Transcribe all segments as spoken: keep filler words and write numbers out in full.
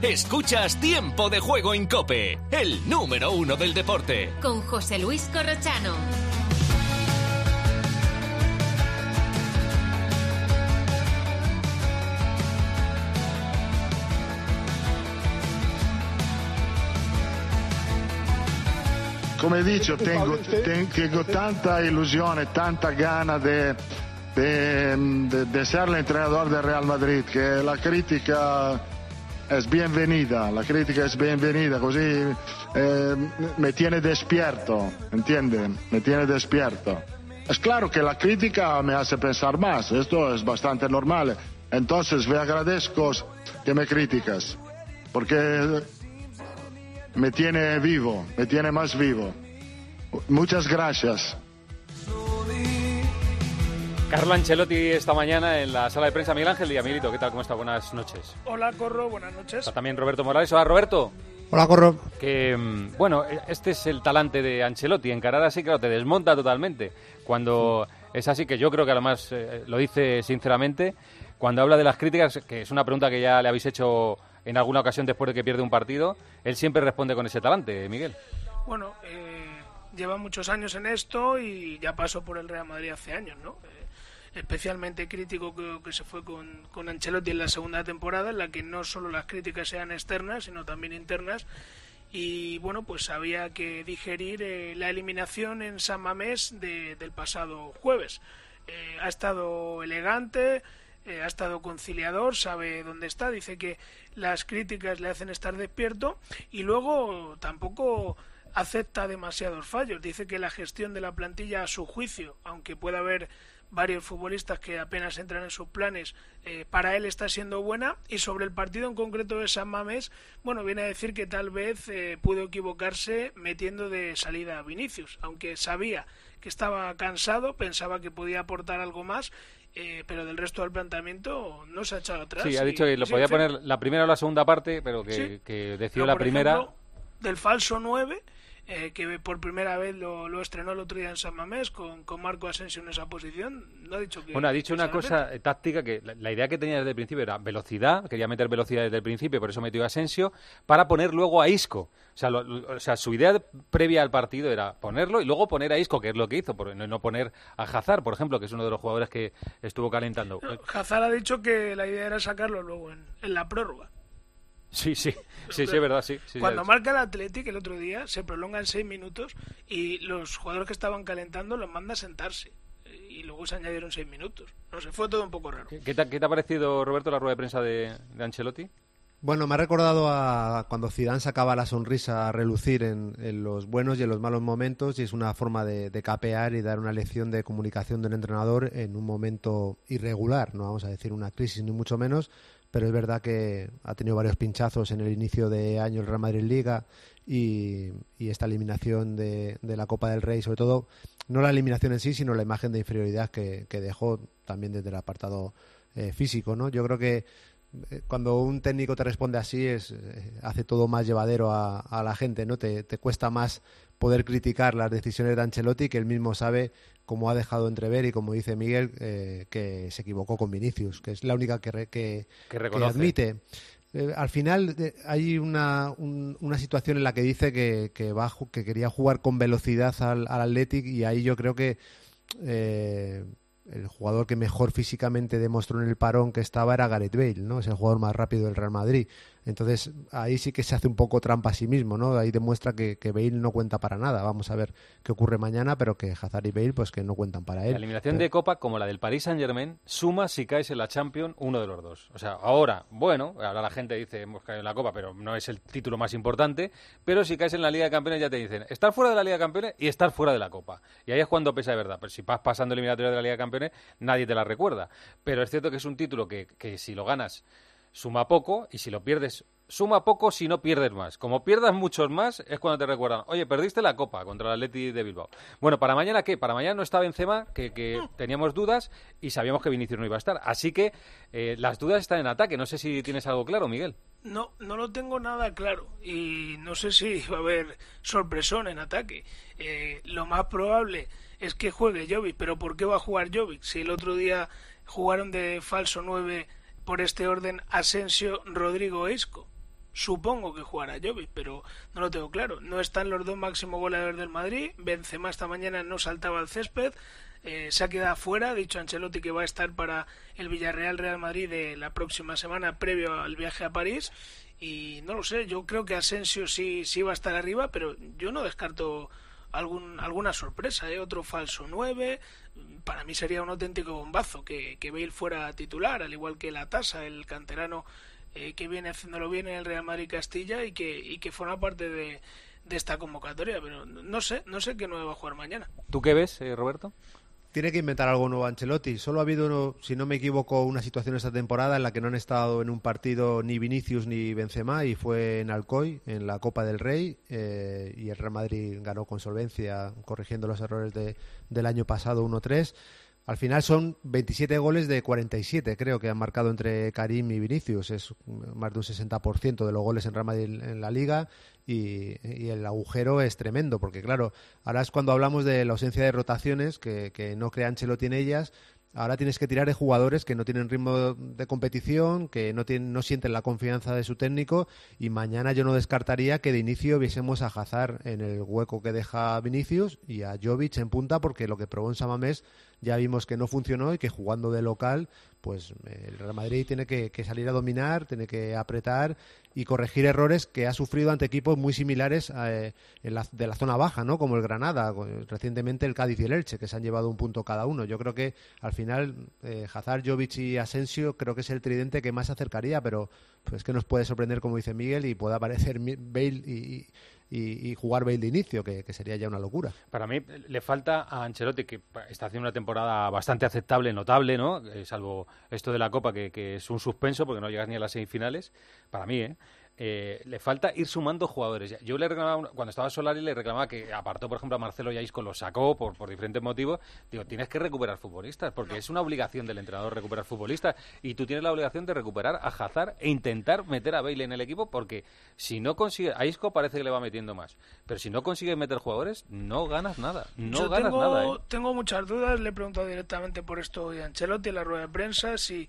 Escuchas Tiempo de Juego en COPE, el número uno del deporte. Con José Luis Corrochano. Come dicho, tengo, tengo tanta ilusión y tanta gana de, de, de, de ser el entrenador del Real Madrid, que la crítica es bienvenida, la crítica es bienvenida, così eh, me tiene despierto, ¿entiende? Me tiene despierto. Es claro que la crítica me hace pensar más, esto es bastante normal, entonces le agradezco que me criticas, porque me tiene vivo, me tiene más vivo. Muchas gracias. Carlo Ancelotti esta mañana en la sala de prensa. Miguel Ángel Díaz, Miguelito, ¿qué tal? ¿Cómo está? Buenas noches. Hola, Corro, buenas noches. Está también Roberto Morales. Hola, Roberto. Hola, Corro. Que, bueno, este es el talante de Ancelotti. Encarar así, claro, te desmonta totalmente. Cuando es así, que yo creo que además eh, lo dice sinceramente, cuando habla de las críticas, que es una pregunta que ya le habéis hecho en alguna ocasión después de que pierde un partido, él siempre responde con ese talante, Miguel. Bueno, eh, lleva muchos años en esto y ya pasó por el Real Madrid hace años, ¿no? Eh, especialmente crítico que, que se fue con, con Ancelotti en la segunda temporada, en la que no solo las críticas sean externas, sino también internas. Y bueno, pues había que digerir eh, la eliminación en San Mamés de, del pasado jueves. Eh, ha estado elegante, Eh, ha estado conciliador, sabe dónde está, dice que las críticas le hacen estar despierto y luego tampoco acepta demasiados fallos, dice que la gestión de la plantilla a su juicio, aunque pueda haber varios futbolistas que apenas entran en sus planes, eh, para él está siendo buena, y sobre el partido en concreto de San Mamés, bueno, viene a decir que tal vez eh, pudo equivocarse metiendo de salida a Vinicius, aunque sabía que estaba cansado, pensaba que podía aportar algo más. Eh, pero del resto del planteamiento no se ha echado atrás. Sí, ha dicho que lo sí, podía sí, poner la primera o la segunda parte, pero que, sí. que decidió Pero, la primera. Ejemplo, del falso nueve, eh, que por primera vez lo, lo estrenó el otro día en San Mamés con, con Marco Asensio en esa posición, no ha dicho que... Bueno, ha dicho una cosa eh, táctica, que la, la idea que tenía desde el principio era velocidad, quería meter velocidad desde el principio, por eso metió a Asensio, para poner luego a Isco. O sea, lo, lo, o sea, su idea previa al partido era ponerlo y luego poner a Isco, que es lo que hizo, por, no, no poner a Hazard, por ejemplo, que es uno de los jugadores que estuvo calentando. No, Hazard ha dicho que la idea era sacarlo luego en, en la prórroga. Sí, sí, sí, sí, es verdad, sí. sí Cuando sí. marca el Athletic el otro día, se prolongan seis minutos y los jugadores que estaban calentando los manda a sentarse. Y luego se añadieron seis minutos. No sé, fue todo un poco raro. ¿Qué, qué, te, qué te ha parecido, Roberto, la rueda de prensa de, de Ancelotti? Bueno, me ha recordado a cuando Zidane sacaba la sonrisa a relucir en, en los buenos y en los malos momentos, y es una forma de, de capear y dar una lección de comunicación de un entrenador en un momento irregular, no vamos a decir una crisis ni mucho menos, pero es verdad que ha tenido varios pinchazos en el inicio de año el Real Madrid Liga y, y esta eliminación de, de la Copa del Rey, sobre todo no la eliminación en sí, sino la imagen de inferioridad que, que dejó también desde el apartado eh, físico, ¿no? Yo creo que cuando un técnico te responde así es eh, hace todo más llevadero a, a la gente, ¿no? Te, te cuesta más poder criticar las decisiones de Ancelotti, que él mismo sabe, como ha dejado entrever y como dice Miguel, eh, que se equivocó con Vinicius, que es la única que, re, que, que, que admite. Eh, al final eh, hay una, un, una situación en la que dice que, que, va, que quería jugar con velocidad al, al Athletic, y ahí yo creo que eh, el jugador que mejor físicamente demostró en el parón que estaba era Gareth Bale, ¿no? Es el jugador más rápido del Real Madrid. Entonces, ahí sí que se hace un poco trampa a sí mismo, ¿no? Ahí demuestra que, que Bale no cuenta para nada. Vamos a ver qué ocurre mañana, pero que Hazard y Bale, pues que no cuentan para él. La eliminación pero... de Copa, como la del Paris Saint-Germain, suma si caes en la Champions uno de los dos. O sea, ahora, bueno, ahora la gente dice hemos caído en la Copa, pero no es el título más importante, pero si caes en la Liga de Campeones ya te dicen estar fuera de la Liga de Campeones y estar fuera de la Copa. Y ahí es cuando pesa de verdad. Pero si vas pasando eliminatoria de la Liga de Campeones, nadie te la recuerda. Pero es cierto que es un título que, que si lo ganas suma poco, y si lo pierdes suma poco si no pierdes más. Como pierdas muchos más es cuando te recuerdan, oye, perdiste la Copa contra el Athletic de Bilbao. Bueno, ¿para mañana qué? Para mañana no está Benzema, que, que teníamos dudas y sabíamos que Vinicius no iba a estar. Así que eh, las dudas están en ataque. No sé si tienes algo claro, Miguel. No, no lo tengo nada claro y no sé si va a haber sorpresón en ataque. Eh, lo más probable es que juegue Jovic, pero ¿por qué va a jugar Jovic? Si el otro día jugaron de falso nueve por este orden Asensio, Rodrigo e Isco. Supongo que jugará Jovic, pero no lo tengo claro. No están los dos máximos goleadores del Madrid. Benzema esta mañana no saltaba al césped. Eh, se ha quedado fuera. Ha dicho Ancelotti que va a estar para el Villarreal-Real Madrid de la próxima semana previo al viaje a París. Y no lo sé, yo creo que Asensio sí, sí va a estar arriba, pero yo no descarto algún, alguna sorpresa, ¿eh? Otro falso nueve. Para mí sería un auténtico bombazo que, que Bale fuera titular, al igual que La Tasa, el canterano Eh, que viene haciéndolo bien en el Real Madrid Castilla y que, y que forma parte de, de esta convocatoria, pero no sé, no sé qué nueve va a jugar mañana. ¿Tú qué ves, eh, Roberto? Tiene que inventar algo nuevo Ancelotti. Solo ha habido, si no me equivoco, una situación esta temporada en la que no han estado en un partido ni Vinicius ni Benzema, y fue en Alcoy, en la Copa del Rey, eh, y el Real Madrid ganó con solvencia, corrigiendo los errores de, del año pasado uno tres. Al final son veintisiete goles de cuarenta y siete, creo, que han marcado entre Karim y Vinicius. Es más de un sesenta por ciento de los goles en Real Madrid en la Liga, y, y el agujero es tremendo, porque claro, ahora es cuando hablamos de la ausencia de rotaciones, que, que no crea Ancelotti en ellas. Ahora tienes que tirar de jugadores que no tienen ritmo de competición, que no tienen, no sienten la confianza de su técnico, y mañana yo no descartaría que de inicio viésemos a Hazard en el hueco que deja Vinicius y a Jovic en punta, porque lo que probó en San Mamés ya vimos que no funcionó y que jugando de local, pues el Real Madrid tiene que, que salir a dominar, tiene que apretar y corregir errores que ha sufrido ante equipos muy similares eh, en la, de la zona baja, ¿no? Como el Granada, recientemente el Cádiz y el Elche, que se han llevado un punto cada uno. Yo creo que al final eh, Hazard, Jovic y Asensio creo que es el tridente que más se acercaría, pero pues que nos puede sorprender, como dice Miguel, y puede aparecer Bale y, y, y jugar Bale de inicio, que, que sería ya una locura. Para mí le falta a Ancelotti, que está haciendo una temporada bastante aceptable, notable, ¿no? Eh, salvo esto de la Copa, que, que es un suspenso porque no llegas ni a las semifinales, para mí, ¿eh? Eh, le falta ir sumando jugadores. Yo le reclamaba, cuando estaba Solari, le reclamaba que apartó, por ejemplo, a Marcelo y a Isco, lo sacó por, por diferentes motivos. Digo, tienes que recuperar futbolistas, porque es una obligación del entrenador recuperar futbolistas, y tú tienes la obligación de recuperar a Hazard e intentar meter a Bale en el equipo, porque si no consigue, a Isco parece que le va metiendo más, pero si no consigues meter jugadores, no ganas nada. No Yo ganas tengo, nada, ¿eh? Tengo muchas dudas. Le he preguntado directamente por esto a Ancelotti en la rueda de prensa, si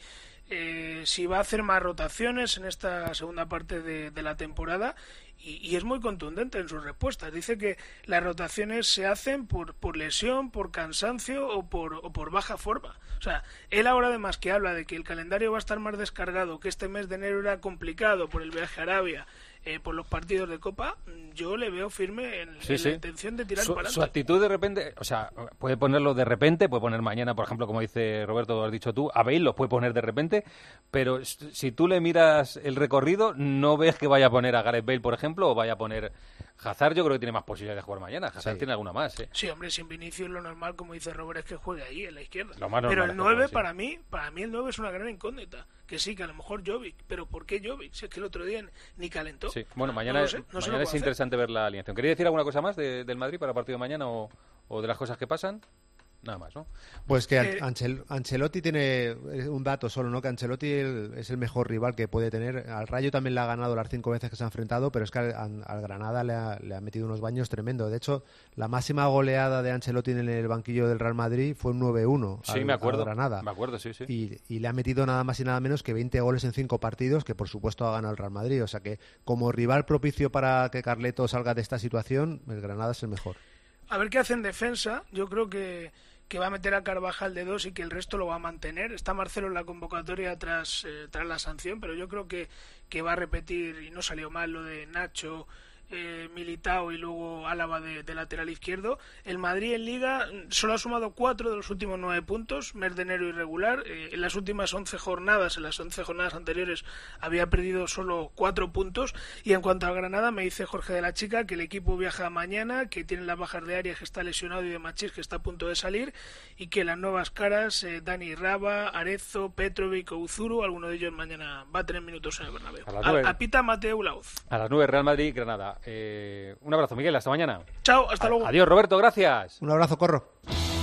Eh, si va a hacer más rotaciones en esta segunda parte de, de la temporada, y, y es muy contundente en sus respuestas. Dice que las rotaciones se hacen por, por lesión, por cansancio o por, o por baja forma. O sea, él ahora además que habla de que el calendario va a estar más descargado, que este mes de enero era complicado por el viaje a Arabia, eh, por los partidos de Copa, yo le veo firme en, sí, en sí. la intención de tirar su, para adelante. Su actitud de repente, o sea, puede ponerlo de repente, puede poner mañana, por ejemplo, como dice Roberto, lo has dicho tú, a Bale lo puede poner de repente, pero si tú le miras el recorrido, no ves que vaya a poner a Gareth Bale, por ejemplo, o vaya a poner Hazard. Yo creo que tiene más posibilidades de jugar mañana. Hazard sí. tiene alguna más, ¿eh? Sí, hombre, sin Vinicius lo normal, como dice Robert, es que juegue ahí, en la izquierda. Lo más pero el nueve, sí. para mí, para mí el nueve es una gran incógnita. Que sí, que a lo mejor Jovic, pero ¿por qué Jovic? Si es que el otro día ni calentó. Sí, bueno, mañana, no es, sé, no mañana es interesante ver la alineación. ¿Quería decir alguna cosa más de, del Madrid para el partido de mañana o, o de las cosas que pasan? Nada más, ¿no? Pues que eh, Ancel- Ancelotti tiene un dato solo, ¿no? Que Ancelotti es el mejor rival que puede tener. Al Rayo también le ha ganado las cinco veces que se ha enfrentado, pero es que al, al Granada le ha, le ha metido unos baños tremendos. De hecho, la máxima goleada de Ancelotti en el banquillo del Real Madrid fue un nueve uno sí, al, me acuerdo, al Granada. Me acuerdo, sí, sí. Y, y le ha metido nada más y nada menos que veinte goles en cinco partidos, que por supuesto ha ganado el Real Madrid. O sea que como rival propicio para que Carleto salga de esta situación, el Granada es el mejor. A ver qué hace en defensa. Yo creo que que va a meter a Carvajal de dos y que el resto lo va a mantener. Está Marcelo en la convocatoria tras eh, tras la sanción, pero yo creo que, que va a repetir, y no salió mal lo de Nacho, eh, Militao y luego Álava de, de lateral izquierdo. El Madrid en Liga solo ha sumado cuatro de los últimos nueve puntos, mes de enero irregular. Eh, en las últimas once jornadas, en las once jornadas anteriores, había perdido solo cuatro puntos. Y en cuanto a Granada, me dice Jorge de la Chica que el equipo viaja mañana, que tiene las bajas de Arias, que está lesionado, y de Machís, que está a punto de salir, y que las nuevas caras, eh, Dani Raba, Arezzo, Petrovic o Uzuru, alguno de ellos mañana va a tener minutos en el Bernabéu. A, a Pita Mateo Lauz. A las nueve, Real Madrid, Granada. Eh, un abrazo, Miguel, hasta mañana. Chao, hasta a- luego. Adiós, Roberto, gracias. Un abrazo, Corro.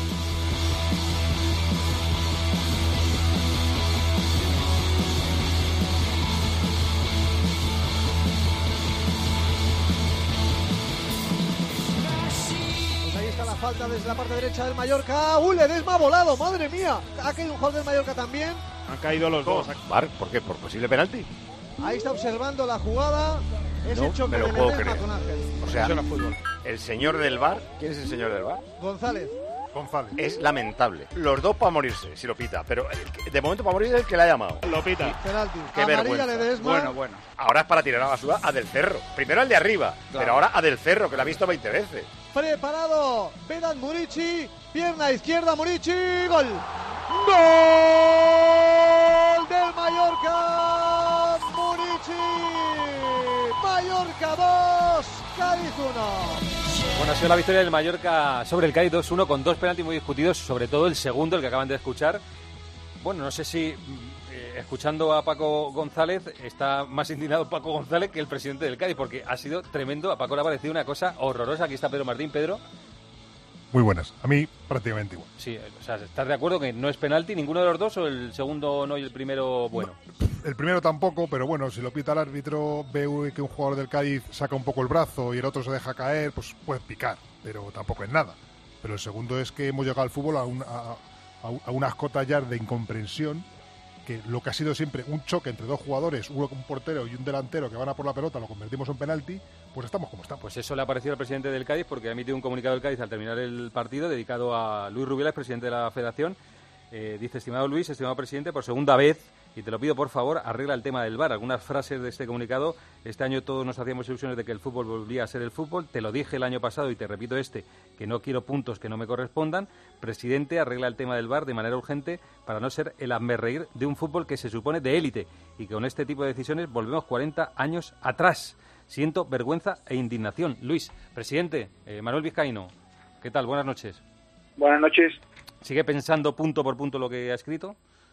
Pues ahí está la falta desde la parte derecha del Mallorca. ¡Uh, Ledesma ha volado! ¡Madre mía! Ha caído un jugador del Mallorca también. Han caído los dos. Marc, ¿por qué? ¿Por posible penalti? Ahí está observando la jugada. Ese No choque me lo de puedo Ledesma creer. con Ángel. O sea, el señor del V A R, ¿quién es el señor del V A R? González. González. Es lamentable. Los dos para morirse, si lo pita. Pero el que- de momento para morir es el que le ha llamado. Lo pita. Penalti. Qué Amarilla vergüenza. Ledesma. Bueno, bueno. Ahora es para tirar a la basura a Del Cerro. Primero al de arriba, Claro. pero ahora a Del Cerro, que lo ha visto veinte veces. Preparado. Vedat Murici. Pierna izquierda Murici. Gol. Gol del Mallorca. Murici. Mallorca dos. Cádiz uno. Bueno, ha sido la victoria del Mallorca sobre el Cádiz dos uno con dos penaltis muy discutidos, sobre todo el segundo, el que acaban de escuchar. Bueno, no sé si eh, escuchando a Paco González está más indignado Paco González que el presidente del Cádiz, porque ha sido tremendo. A Paco le ha parecido una cosa horrorosa. Aquí está Pedro Martín. Pedro. Muy buenas. A mí prácticamente igual. Sí, o sea, ¿estás de acuerdo que no es penalti ninguno de los dos o el segundo no y el primero bueno? El primero tampoco, pero bueno, si lo pita el árbitro, ve que un jugador del Cádiz saca un poco el brazo y el otro se deja caer, pues puede picar, pero tampoco es nada. Pero el segundo es que hemos llegado al fútbol a, un, a, a unas cotas ya de incomprensión, que lo que ha sido siempre un choque entre dos jugadores, uno un portero y un delantero que van a por la pelota, lo convertimos en penalti, pues estamos como estamos. Pues eso le ha parecido al presidente del Cádiz, porque ha emitido un comunicado del Cádiz al terminar el partido dedicado a Luis Rubiales, presidente de la Federación. Eh, dice: estimado Luis, estimado presidente, por segunda vez, y te lo pido por favor, arregla el tema del V A R. Algunas frases de este comunicado: este año todos nos hacíamos ilusiones de que el fútbol volvía a ser el fútbol, te lo dije el año pasado y te repito este, que no quiero puntos que no me correspondan. Presidente, arregla el tema del V A R de manera urgente para no ser el hazmerreír de un fútbol que se supone de élite, y que con este tipo de decisiones volvemos cuarenta años atrás. Siento vergüenza e indignación. Luis, presidente, eh, Manuel Vizcaíno, ¿qué tal? Buenas noches. Buenas noches. ¿Sigue pensando punto por punto lo que ha escrito?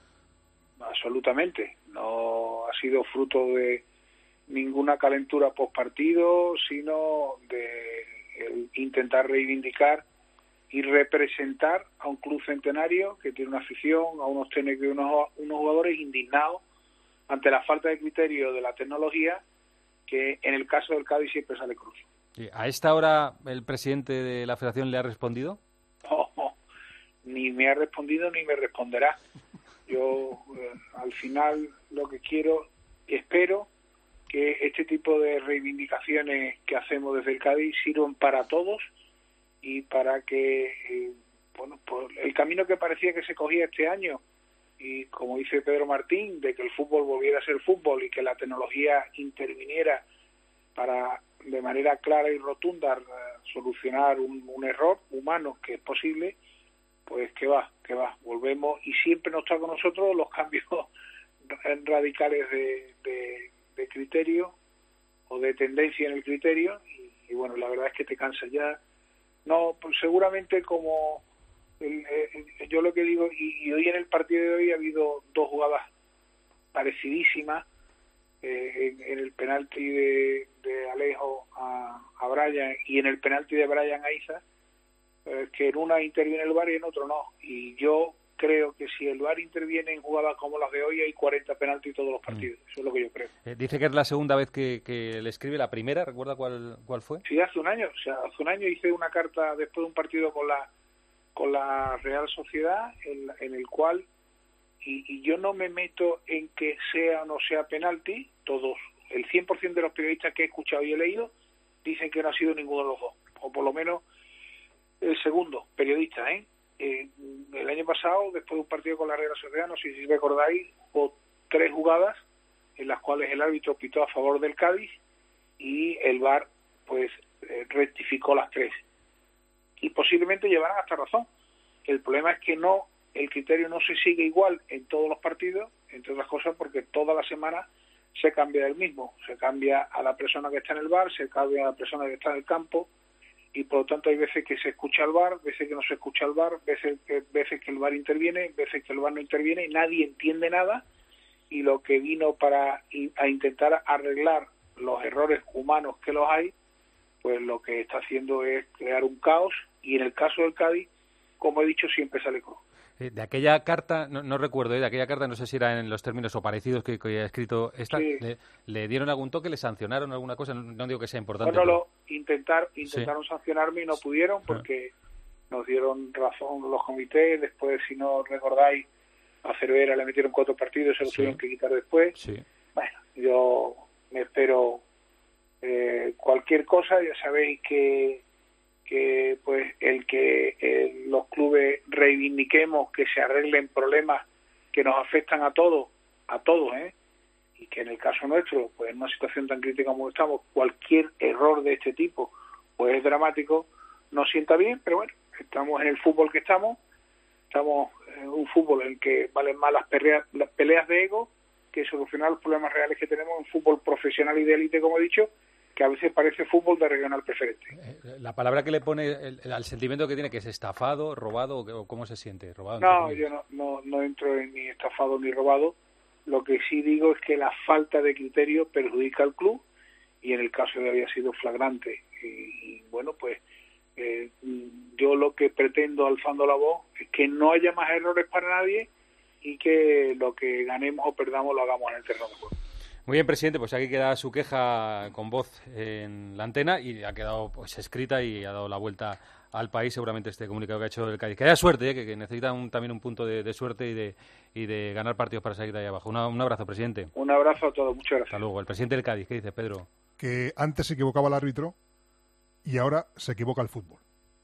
Absolutamente. No ha sido fruto de ninguna calentura post partido, sino de el intentar reivindicar y representar a un club centenario que tiene una afición, a unos técnicos y unos, unos jugadores indignados ante la falta de criterio de la tecnología, que en el caso del Cádiz siempre sale cruz. ¿A esta hora el presidente de la Federación le ha respondido? Oh, oh, ni me ha respondido ni me responderá. Yo eh, al final lo que quiero, espero que este tipo de reivindicaciones que hacemos desde el Cádiz sirvan para todos y para que eh, bueno, pues el camino que parecía que se cogía este año, y como dice Pedro Martín, de que el fútbol volviera a ser fútbol y que la tecnología interviniera para de manera clara y rotunda uh, solucionar un, un error humano que es posible, pues que va, que va, volvemos, y siempre nos está con nosotros los cambios radicales de, de, de criterio o de tendencia en el criterio, y, y bueno, la verdad es que te cansas ya. No, pues seguramente como el, el, yo lo que digo, y, y hoy en el partido de hoy ha habido dos jugadas parecidísimas, eh, en, en el penalti de, de Alejo a, a Brian y en el penalti de Brian a Iza, eh, que en una interviene el V A R y en otro no, y yo creo que si el V A R interviene en jugadas como las de hoy hay cuarenta penaltis todos los partidos, mm. Eso es lo que yo creo. Eh, dice que es la segunda vez que, que le escribe. La primera, ¿recuerda cuál cuál fue? Sí, hace un año, o sea, hace un año hice una carta después de un partido con la con la Real Sociedad en, en el cual, y, y yo no me meto en que sea o no sea penalti, todos, el cien por ciento de los periodistas que he escuchado y he leído dicen que no ha sido ninguno de los dos, o por lo menos el segundo periodista, ¿eh? Eh, el año pasado, después de un partido con la Real Sociedad, no sé si recordáis, hubo tres jugadas en las cuales el árbitro pitó a favor del Cádiz y el V A R pues eh, rectificó las tres y posiblemente llevarán hasta razón. El problema es que no, el criterio no se sigue igual en todos los partidos, entre otras cosas porque toda la semana se cambia del mismo, se cambia a la persona que está en el V A R, se cambia a la persona que está en el campo, y por lo tanto hay veces que se escucha el V A R, veces que no se escucha el V A R, veces que, veces que el V A R interviene, veces que el V A R no interviene, nadie entiende nada, y lo que vino para a intentar arreglar los errores humanos que los hay, pues lo que está haciendo es crear un caos, y en el caso del Cádiz, como he dicho, siempre sale cruz. De aquella carta, no, no recuerdo, ¿eh? de aquella carta, no sé si era en los términos o parecidos que, que ha escrito esta, sí. le, ¿le dieron algún toque, le sancionaron alguna cosa? No, no digo que sea importante. Bueno, pero... lo intentar, intentaron sí. sancionarme y no pudieron porque ah. nos dieron razón los comités. Después, si no recordáis, a Cervera le metieron cuatro partidos y se lo sí. tuvieron que quitar después. Sí. Bueno, yo me espero eh, cualquier cosa. Ya sabéis que que pues el que eh, los clubes reivindiquemos que se arreglen problemas que nos afectan a todos, a todos, ¿eh? Y que en el caso nuestro, pues en una situación tan crítica como estamos, cualquier error de este tipo, pues es dramático, nos sienta bien, pero bueno, estamos en el fútbol que estamos, estamos en un fútbol en el que valen más las peleas, las peleas de ego que solucionar los problemas reales que tenemos en fútbol profesional y de élite, como he dicho, que a veces parece fútbol de regional preferente. La palabra que le pone el, el, al sentimiento que tiene, que es estafado, robado, o ¿cómo se siente? ¿Robado? No, yo no, no, no entro en ni estafado ni robado. Lo que sí digo es que la falta de criterio perjudica al club, y en el caso de hoy ha sido flagrante. Y, y bueno, pues eh, yo lo que pretendo, alzando la voz, es que no haya más errores para nadie y que lo que ganemos o perdamos lo hagamos en el terreno de juego. Muy bien, presidente, pues aquí queda su queja con voz en la antena y ha quedado pues escrita y ha dado la vuelta al país seguramente este comunicado que ha hecho el Cádiz. Que haya suerte, ¿eh? que, que necesita un, también un punto de, de suerte y de, y de ganar partidos para salir de ahí abajo. Una, un abrazo, presidente. Un abrazo a todos, muchas gracias. Hasta luego. El presidente del Cádiz, ¿qué dice, Pedro? Que antes se equivocaba el árbitro y ahora se equivoca el fútbol.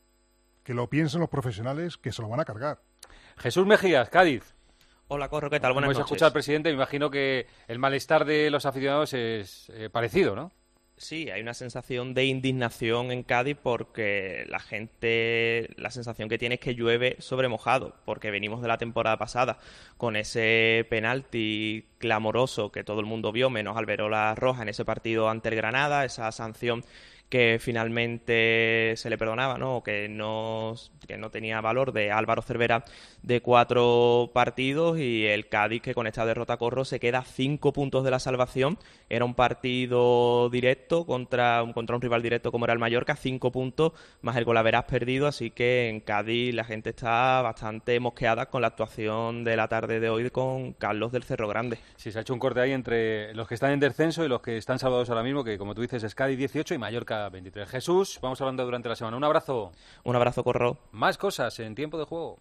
Que lo piensen los profesionales, que se lo van a cargar. Jesús Mejías, Cádiz. Hola, Corro, ¿qué tal? Buenas noches. Hemos escuchado al presidente, me imagino que el malestar de los aficionados es eh, parecido, ¿no? Sí, hay una sensación de indignación en Cádiz porque la gente, la sensación que tiene es que llueve sobre mojado, porque venimos de la temporada pasada con ese penalti clamoroso que todo el mundo vio, menos Alberola Roja en ese partido ante el Granada, esa sanción que finalmente se le perdonaba, ¿no? O que no, que no tenía valor, de Álvaro Cervera, de cuatro partidos, y el Cádiz, que con esta derrota, Corro, se queda a cinco puntos de la salvación. Era un partido directo contra, contra un rival directo como era el Mallorca, cinco puntos más el golaveras perdido, así que en Cádiz la gente está bastante mosqueada con la actuación de la tarde de hoy con Carlos del Cerro Grande. Sí, se ha hecho un corte ahí entre los que están en descenso y los que están salvados ahora mismo, que como tú dices es Cádiz dieciocho y Mallorca veintitrés. Jesús, vamos hablando durante la semana. Un abrazo. Un abrazo, Corro. Más cosas en Tiempo de Juego.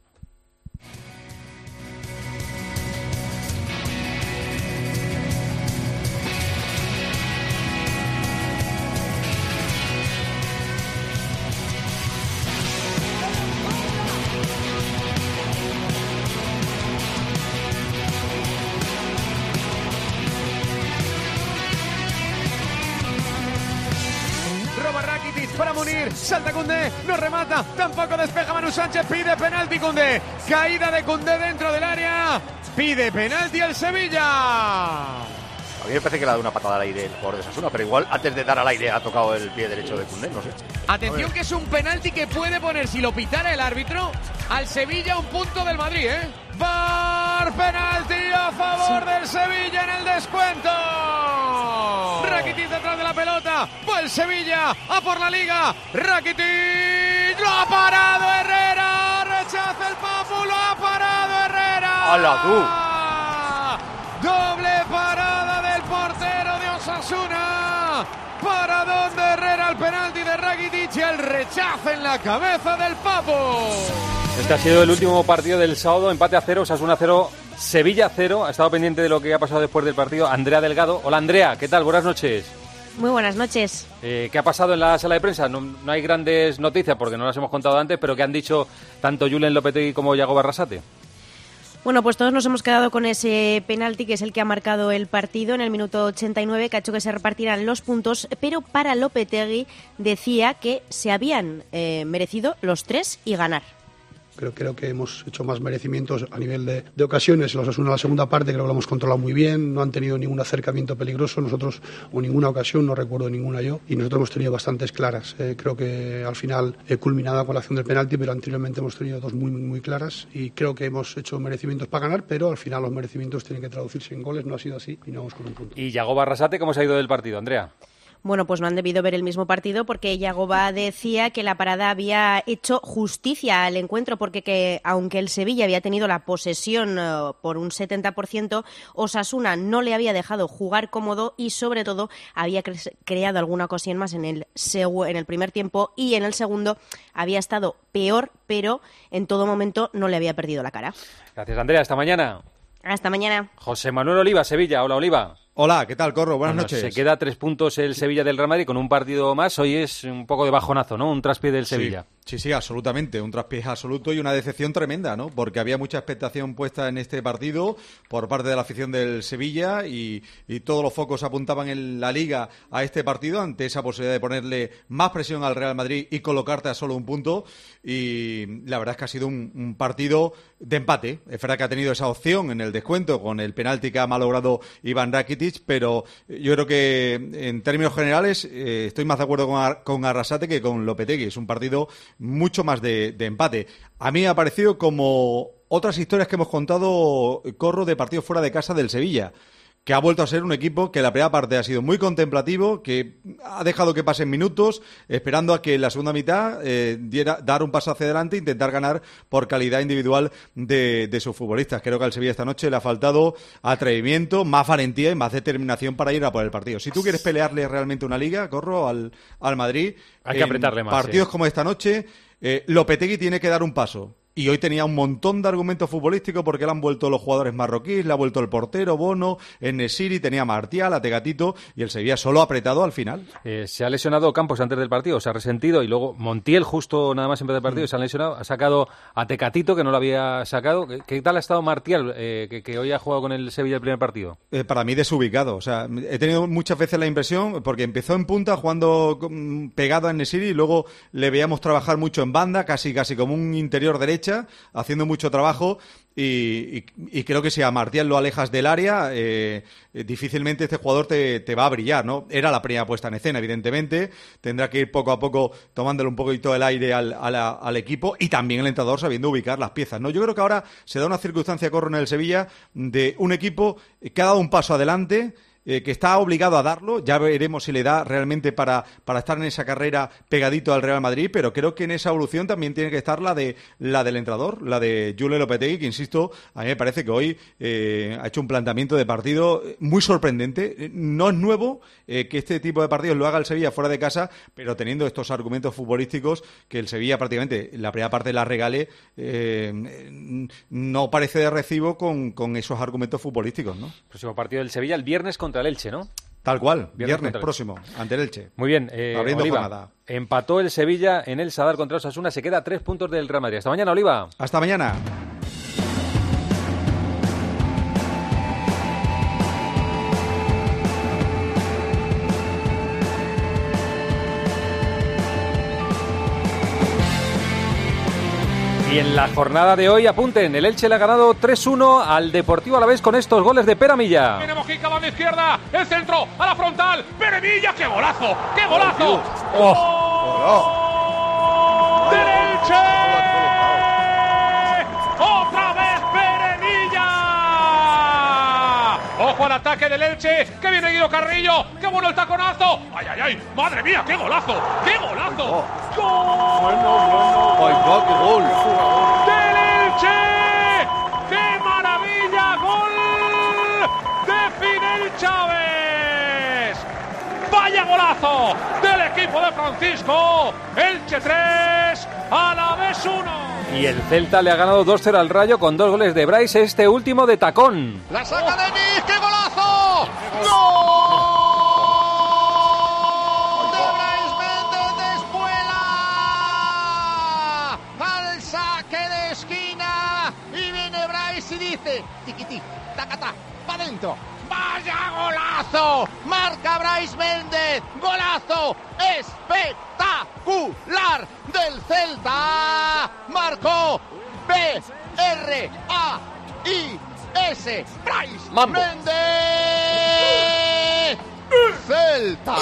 Para Munir, salta Koundé, no remata, tampoco despeja Manu Sánchez, pide penalti Koundé, caída de Koundé dentro del área, pide penalti al Sevilla. A mí me parece que le ha dado una patada al aire el jugador de Osasuna, pero igual antes de dar al aire ha tocado el pie derecho de Koundé, no sé. Atención, que es un penalti que puede poner, si lo pitara el árbitro, al Sevilla un punto del Madrid, ¿eh? V A R, penalti a favor del Sevilla en el descuento. Rakitic detrás de la pelota, va el Sevilla a por la Liga. Rakitic, lo ha parado Herrera, rechaza el Papu, lo ha parado Herrera. ¡Hala tú! Doble parada del portero de Osasuna. Paradón de Herrera, el penalti de Rakitic y el rechazo en la cabeza del Papu. Este ha sido el último partido del sábado, empate a cero, Osasuna cero, Sevilla cero. Ha estado pendiente de lo que ha pasado después del partido Andrea Delgado. Hola Andrea, ¿qué tal? Buenas noches. Muy buenas noches. Eh, ¿Qué ha pasado en la sala de prensa? No, no hay grandes noticias porque no las hemos contado antes, pero ¿qué han dicho tanto Julen Lopetegui como Yago Barrasate? Bueno, pues todos nos hemos quedado con ese penalti que es el que ha marcado el partido en el minuto ochenta y nueve, que ha hecho que se repartieran los puntos, pero para Lopetegui decía que se habían eh, merecido los tres y ganar. Creo, creo que hemos hecho más merecimientos a nivel de, de ocasiones. Los Osasuna en la segunda parte creo que lo hemos controlado muy bien, no han tenido ningún acercamiento peligroso, nosotros o ninguna ocasión, no recuerdo ninguna yo, y nosotros hemos tenido bastantes claras. Eh, creo que al final he culminado con la acción del penalti, pero anteriormente hemos tenido dos muy, muy, muy claras y creo que hemos hecho merecimientos para ganar, pero al final los merecimientos tienen que traducirse en goles, no ha sido así y no vamos con un punto. ¿Y Yago Barrasate cómo se ha ido del partido, Andrea? Bueno, pues no han debido ver el mismo partido porque Yagoba decía que la parada había hecho justicia al encuentro porque que aunque el Sevilla había tenido la posesión uh, por un setenta por ciento, Osasuna no le había dejado jugar cómodo y sobre todo había cre- creado alguna ocasión más en el, segu- en el primer tiempo y en el segundo había estado peor, pero en todo momento no le había perdido la cara. Gracias, Andrea. Hasta mañana. Hasta mañana. José Manuel Oliva, Sevilla. Hola, Oliva. Hola, ¿qué tal, Corro? Buenas bueno, noches. Se queda a tres puntos el Sevilla del Real Madrid con un partido más. Hoy es un poco de bajonazo, ¿no? Un traspié del Sevilla. Sí, sí, sí, absolutamente. Un traspié absoluto y una decepción tremenda, ¿no? Porque había mucha expectación puesta en este partido por parte de la afición del Sevilla y, y todos los focos apuntaban en la Liga a este partido ante esa posibilidad de ponerle más presión al Real Madrid y colocarte a solo un punto. Y la verdad es que ha sido un, un partido de empate. Es verdad que ha tenido esa opción en el descuento con el penalti que ha malogrado Iván Rakitic, pero yo creo que en términos generales eh, estoy más de acuerdo con, Ar- con Arrasate que con Lopetegui. Es un partido mucho más de, de empate. A mí me ha parecido como otras historias que hemos contado, Corro, de partidos fuera de casa del Sevilla, que ha vuelto a ser un equipo que la primera parte ha sido muy contemplativo, que ha dejado que pasen minutos, esperando a que en la segunda mitad eh, diera, dar un paso hacia adelante e intentar ganar por calidad individual de, de sus futbolistas. Creo que al Sevilla esta noche le ha faltado atrevimiento, más valentía y más determinación para ir a por el partido. Si tú quieres pelearle realmente una liga, Corro, al, al Madrid, hay que apretarle más. Partidos sí. como esta noche, eh, Lopetegui tiene que dar un paso. Y hoy tenía un montón de argumentos futbolísticos porque le han vuelto los jugadores marroquíes, le ha vuelto el portero, Bono, En-Nesyri, tenía a Martial, a Tegatito y el Sevilla solo apretado al final. Eh, se ha lesionado Campos antes del partido, se ha resentido y luego Montiel justo nada más empezar el partido mm. se ha lesionado, ha sacado a Tegatito que no lo había sacado. ¿Qué, qué tal ha estado Martial eh, que, que hoy ha jugado con el Sevilla el primer partido? Eh, para mí desubicado, o sea, he tenido muchas veces la impresión porque empezó en punta jugando pegado a En-Nesyri y luego le veíamos trabajar mucho en banda, casi casi como un interior derecha, haciendo mucho trabajo y, y, y creo que si a Martial lo alejas del área eh, difícilmente este jugador te, te va a brillar, ¿no? Era la primera puesta en escena, evidentemente, tendrá que ir poco a poco tomándole un poquito el aire al, a la, al equipo y también el entrenador sabiendo ubicar las piezas, ¿no? Yo creo que ahora se da una circunstancia, Corro, en el Sevilla de un equipo que ha dado un paso adelante, Eh, que está obligado a darlo, ya veremos si le da realmente para, para estar en esa carrera pegadito al Real Madrid, pero creo que en esa evolución también tiene que estar la de la del entrenador, la de Julen Lopetegui, que insisto, a mí me parece que hoy eh, ha hecho un planteamiento de partido muy sorprendente. No es nuevo eh, que este tipo de partidos lo haga el Sevilla fuera de casa, pero teniendo estos argumentos futbolísticos que el Sevilla prácticamente la primera parte la regale, eh, no parece de recibo con, con esos argumentos futbolísticos, ¿no? Próximo partido del Sevilla el viernes contra el Elche, ¿no? Tal cual, viernes, viernes próximo, ante el Elche. Muy bien, eh, abriendo Oliva, jornada. Empató el Sevilla en el Sadar contra Osasuna, se queda a tres puntos del Real Madrid. Hasta mañana, Oliva. Hasta mañana. Y en la jornada de hoy, apunten, el Elche le ha ganado tres uno al Deportivo Alavés con estos goles de Pere Milla. Viene Mojica, va a la izquierda, el centro, a la frontal, Pere Milla, ¡qué golazo! ¡Qué golazo! ¡Oh! ¡Del Elche! ¡Otra vez Pere Milla! ¡Ojo al ataque del Elche! ¡Que viene Guido Carrillo! ¡Qué bueno el taconazo! ¡Ay, ay, ay! ¡Madre mía, qué golazo! ¡Qué golazo! ¡Gol! ¡Ay, qué gol! ¡Del Elche! ¡Qué maravilla! ¡Gol de Fidel Chávez! ¡Vaya golazo del equipo de Francisco! Elche tres, Alavés uno. Y el Celta le ha ganado dos cero al Rayo con dos goles de Bryce, este último de tacón. ¡La saca Denis! ¡Qué golazo! ¡Gol! Tiquití, tacatá, pa' dentro. ¡Vaya golazo! Marca Brais Méndez. ¡Golazo espectacular del Celta! Marcó B R A I S. Brais Méndez. Celta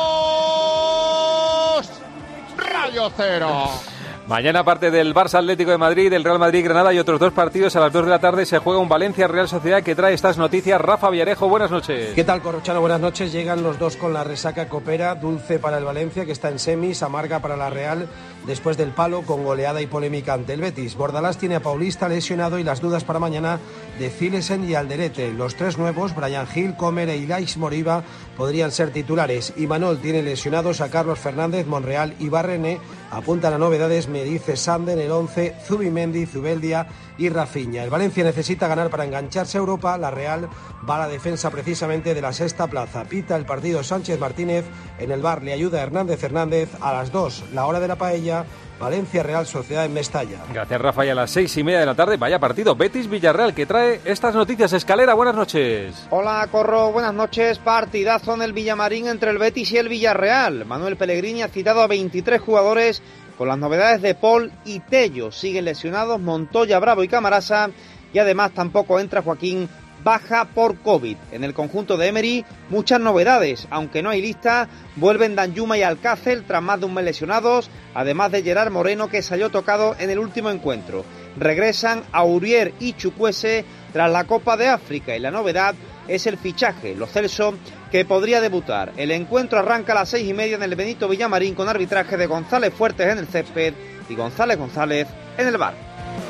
dos, Rayo cero. Mañana, aparte del Barça Atlético de Madrid, del Real Madrid-Granada y otros dos partidos, a las dos de la tarde se juega un Valencia-Real Sociedad que trae estas noticias. Rafa Villarejo, buenas noches. ¿Qué tal, Corrochano? Buenas noches. Llegan los dos con la resaca copera, dulce para el Valencia, que está en semis, amarga para la Real, después del palo con goleada y polémica ante el Betis. Bordalás tiene a Paulista lesionado y las dudas para mañana de Zilesen y Alderete. Los tres nuevos, Brian Gil, Comer e Ilaix Moriba, podrían ser titulares. Imanol tiene lesionados a Carlos Fernández, Monreal y Barrené. Apuntan a novedades Meledice, Sande, en el once, Zubimendi, Zubeldia y Rafinha. El Valencia necesita ganar para engancharse a Europa. La Real va a la defensa precisamente de la sexta plaza. Pita el partido Sánchez Martínez. En el bar le ayuda Hernández Hernández. A las dos, la hora de la paella. Valencia Real Sociedad en Mestalla. Gracias, Rafa. Y a las seis y media de la tarde, vaya partido. Betis Villarreal, que trae estas noticias. Escalera, buenas noches. Hola, Corro, buenas noches. Partidazo en el Villamarín entre el Betis y el Villarreal. Manuel Pellegrini ha citado a veintitrés jugadores con las novedades de Paul y Tello. Siguen lesionados Montoya, Bravo y Camarasa. Y además tampoco entra Joaquín, baja por COVID. En el conjunto de Emery, muchas novedades, aunque no hay lista. Vuelven Danjuma y Alcácer tras más de un mes lesionados, además de Gerard Moreno, que salió tocado en el último encuentro. Regresan Aurier y Chukwueze tras la Copa de África, y la novedad es el fichaje, Lo Celso, que podría debutar. El encuentro arranca a las seis y media en el Benito Villamarín con arbitraje de González Fuertes en el césped y González González en el bar.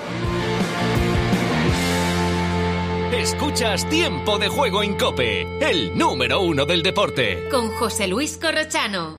Escuchas Tiempo de Juego en COPE, el número uno del deporte. Con José Luis Corrochano.